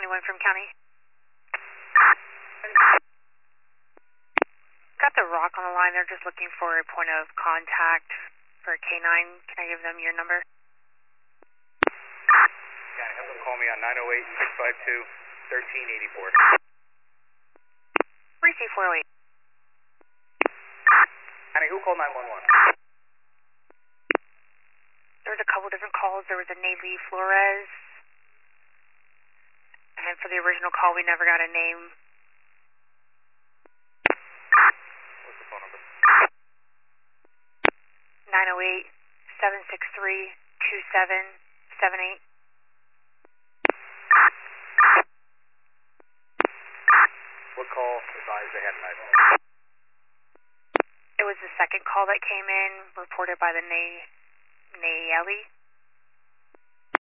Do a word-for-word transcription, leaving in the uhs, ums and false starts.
twenty-one from county. Got the Rock on the line. They're just looking for a point of contact for a K nine. Can I give them your number? Yeah, have them call me on nine oh eight, six five two, one three eight four. Receive four oh eight. Honey, who called nine one one? There was a couple different calls. There was a Naylee Flores. And then for the original call, we never got a name. What's the phone number? nine oh eight, seven six three, two seven seven eight. What call advised they had an iPhone? It was the second call that came in, reported by the Nay Nayeli.